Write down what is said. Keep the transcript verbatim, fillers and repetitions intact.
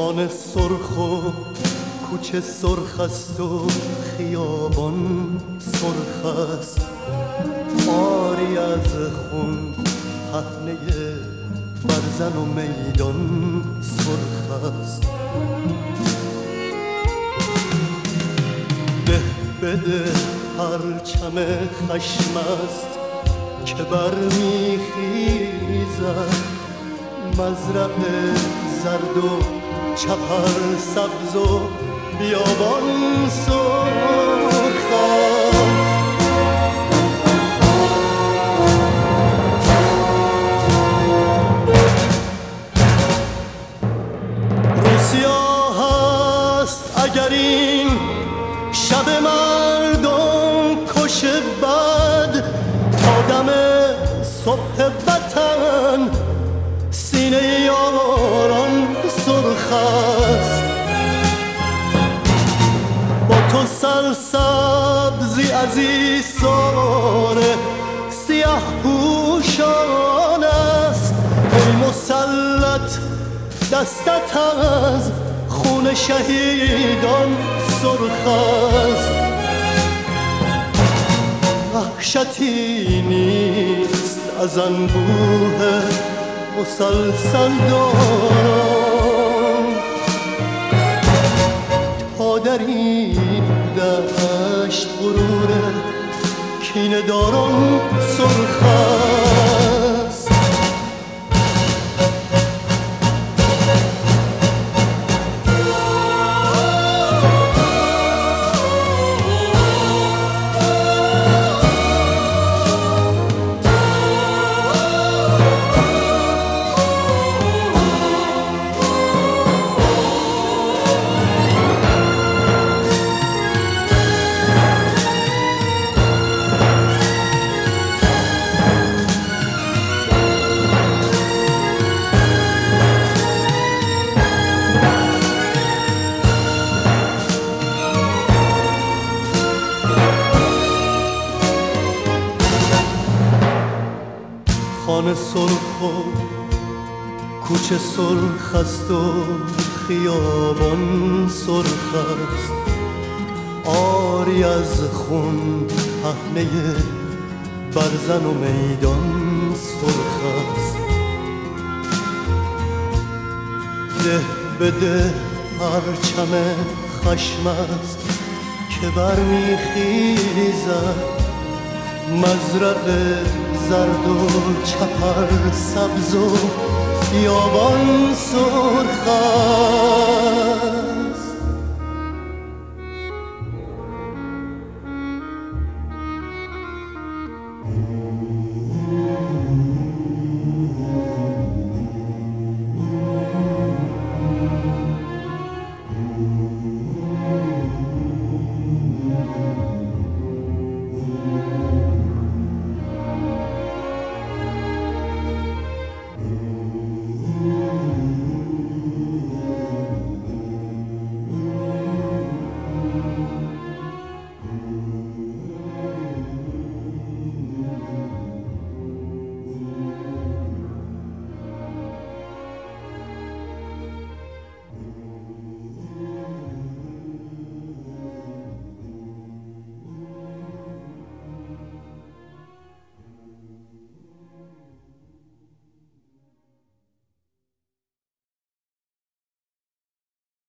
خانه سرخ و کوچه سرخ است و خیابان سرخ است، آری از خون پهنه برزن و میدان سرخ است. ده بده پرچم خشم است که برمیخیزد، مزرع زرد و چپر سبز و بیابان سرخ است. روسیا هست اگر این شب مردم کش بد، تا دم صبح وطن سینه یاران سرخ است. با تو سرسبزی از ایثار سیاه پوشان است، ای مسلط دستت از خون شهیدان سرخ است. وحشتی نیست از انبوه مسلسل دارم، تا در این دشت غرور کینه داران سرخ است. خانه سرخ و کوچه سرخ است و خیابان سرخ است، آری از خون پهنه برزن و میدان سرخ است. ده بده پرچم خشم است که برمیخیزد، مزرع زرد و چپر سبز و بیابان سرخ است.